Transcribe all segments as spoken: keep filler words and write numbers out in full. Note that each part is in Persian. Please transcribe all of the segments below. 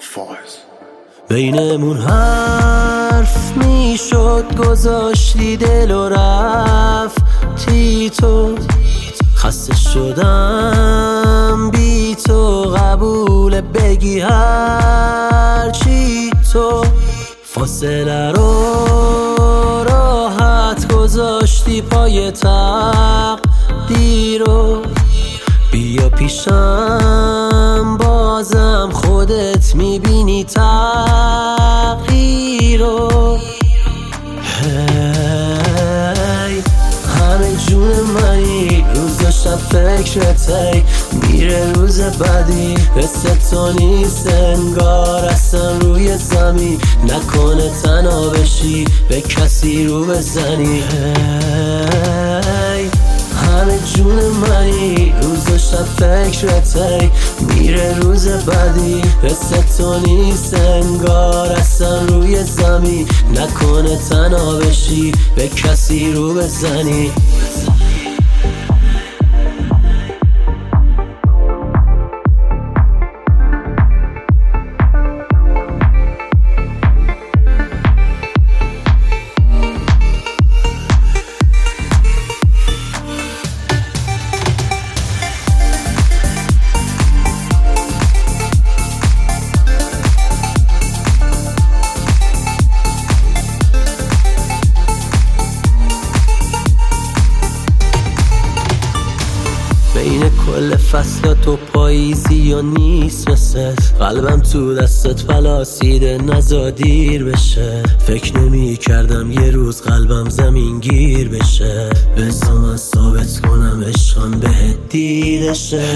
فائز بینمون حرف میشد، گذاشتی دل و رفتی تو. خسته شدم بی تو، قبول بگی هر چی تو. فاصله رو راحت گذاشتی پای تقدیر رو. بیا پیشم بازم، خودت میبینی تغییر رو. هی همه جون منی، روز و شب فکرتی. میره روز بعدی، حس تو نیست انگار اصلا روی زمین. نکنه تنها بشی به کسی رو بزنی. هی همه جون منی، روز و شب فکرتی. میره روز بعدی، حس تو نیست انگار اصلا روی زمین. نکنه تنها بشی به کسی رو بزنی. بین کل فصل تو پاییزی یا نیست مثل قلبم تو دستت پلاسیده، نزا دیر بشه. فکر نمی کردم یه روز قلبم زمین گیر بشه. بذار من ثابت کنم عشقم بهت دیده شه.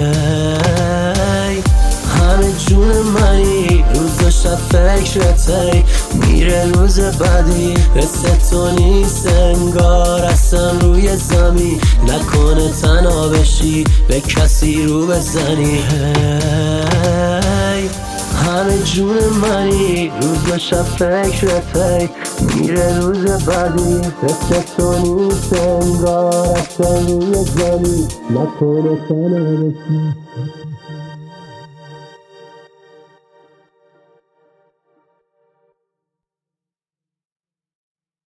همه جون منی، روز و شب فکرتی. میره روز بعدی، حس تو نیست انگار اصلا روی زمین. نکنه تنها بشی به کسی رو بزنی. هی همه جون منی، روز و شب فکرتی. میره روز بعدی، حس تو نیست انگار اصلا روی زمین. نکنه تنها بشی